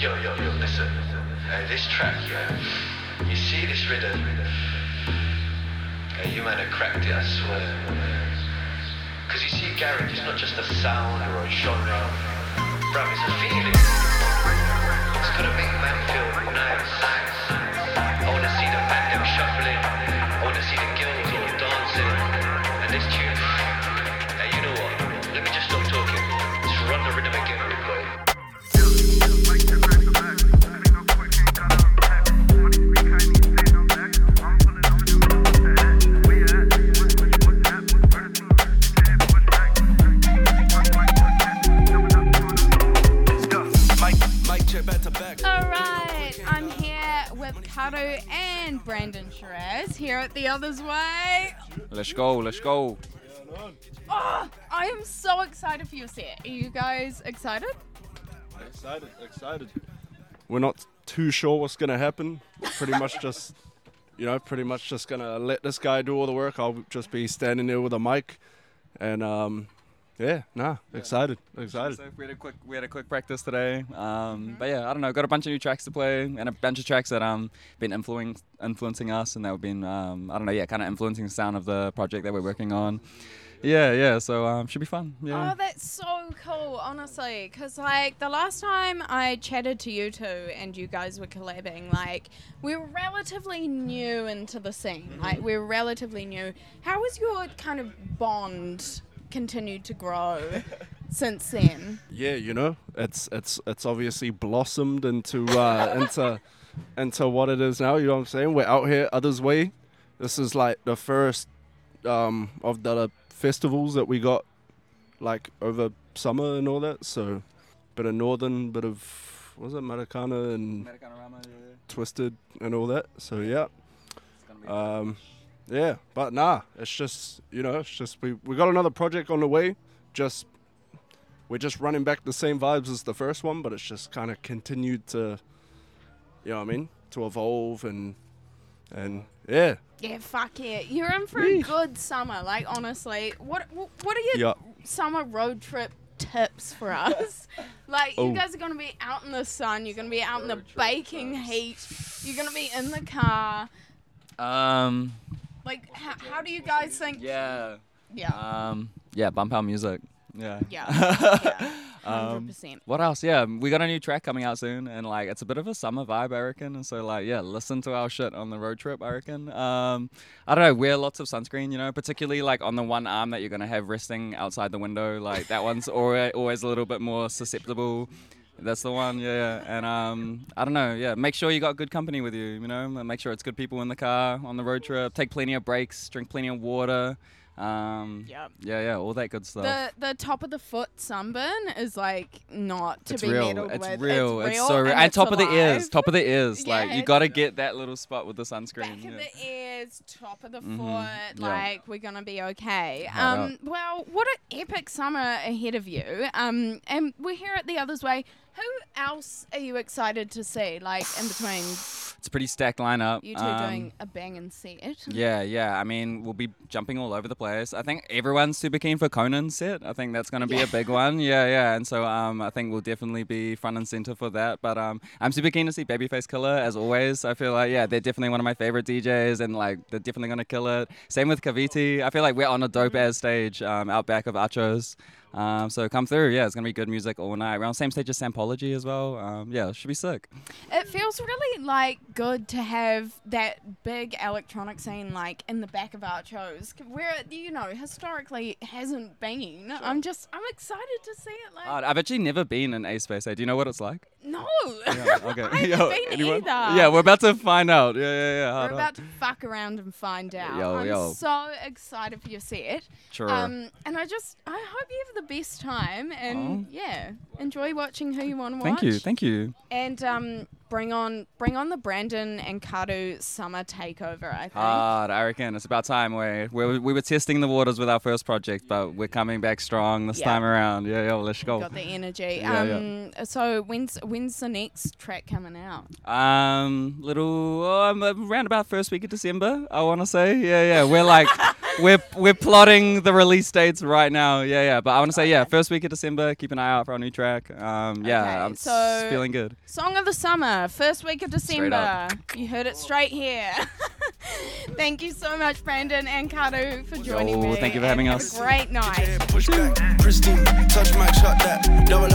Yo, listen. This track, yeah. You see this rhythm? You man have cracked it, I swear. Cause you see, garage, it's not just a sound or a genre. Bruv, it's a feeling. It's gonna make man feel nice. I wanna see the man them shuffling. I wanna see the girls all dancing. And this tune. Hey, you know what? Let me just stop talking. Just run the rhythm again, big boy. Alright, I'm here with Karu and Brandon Shiraz here at The Others Way. Let's go. Oh, I am so excited for your set. Are you guys excited? Excited. We're not too sure what's going to happen. Pretty much just going to let this guy do all the work. I'll just be standing there with a mic. And, excited. So we had a quick practice today. But yeah, I don't know. Got a bunch of new tracks to play and a bunch of tracks that been influencing us and that have been kind of influencing the sound of the project that we're working on. Yeah. So should be fun. Yeah. Oh, that's so cool, honestly. Because, like, the last time I chatted to you two and you guys were collabing, like, we were relatively new into the scene. Like, we were relatively new. How has your kind of bond continued to grow since then? Yeah, it's obviously blossomed into what it is now. You know what I'm saying? We're out here, Others Way. This is like the first of the festivals that we got like over summer and all that. So, bit of Northern, bit of Maracana and Twisted and all that. So yeah. Yeah, but it's just we got another project on the way. We're just running back the same vibes as the first one, but it's just kind of continued to, to evolve and yeah. Yeah, fuck yeah. You're in for a good summer, like, honestly. What are your summer road trip tips for us? Like, you guys are going to be out in the sun, you're going to be out in the baking heat, you're going to be in the car. Like, how do you guys think? Yeah. Yeah. Bump our music. Yeah. 100%. What else? Yeah, we got a new track coming out soon, and like it's a bit of a summer vibe, I reckon. And so listen to our shit on the road trip, I reckon. I don't know, wear lots of sunscreen, particularly like on the one arm that you're gonna have resting outside the window. Like that one's always a little bit more susceptible. That's the one, yeah. And I don't know, yeah. Make sure you got good company with you, Make sure it's good people in the car on the road trip. Take plenty of breaks, drink plenty of water. Yeah, all that good stuff. The top of the foot sunburn is like not to it's be real. meddled It's with. real. It's so real. And top of the ears. Yeah, Like you gotta get that little spot with the sunscreen. Back of the ears, top of the foot. Yeah. Like we're gonna be okay. Right Well, what an epic summer ahead of you. And we're here at The Others Way. Who else are you excited to see? Like in between It's a pretty stacked lineup. you two doing a banging set. Yeah. I mean, we'll be jumping all over the place. I think everyone's super keen for Conan's set. I think that's going to be a big one. Yeah. And so I think we'll definitely be front and center for that. But I'm super keen to see Babyface Killer, as always. I feel like, they're definitely one of my favorite DJs, and like they're definitely going to kill it. Same with Kaviti. I feel like we're on a dope-ass stage out back of Achos. So come through. Yeah, it's going to be good music all night. We're on the same stage as Sampology as well. It should be sick. It feels really like good to have that big electronic scene like in the back of our shows where historically hasn't been. Sure. I'm excited to see it. Like I've actually never been in A Space. Do you know what it's like? No. Yeah, okay. I haven't been either. Yeah, we're about to find out. Yeah. We're about to fuck around and find out. I'm so excited for your set. Sure. And I hope you have the best time and enjoy watching who you want to watch. Thank you. And bring on the Brandon and Karu summer takeover, I think. Hard, I reckon. It's about time. We were testing the waters with our first project, but we're coming back strong this time around. Yeah, let's go. Got the energy. Yeah. So when's the next track coming out? Around about first week of December, I want to say. Yeah. We're like we're plotting the release dates right now. Yeah. But I want to say, first week of December. Keep an eye out for our new track. I'm so feeling good. Song of the summer, first week of December. You heard it straight here. Thank you so much, Brandon and Karu, for joining me. Thank you for having us. Have a great night. Push back, pristine, touch mic, shot that. Double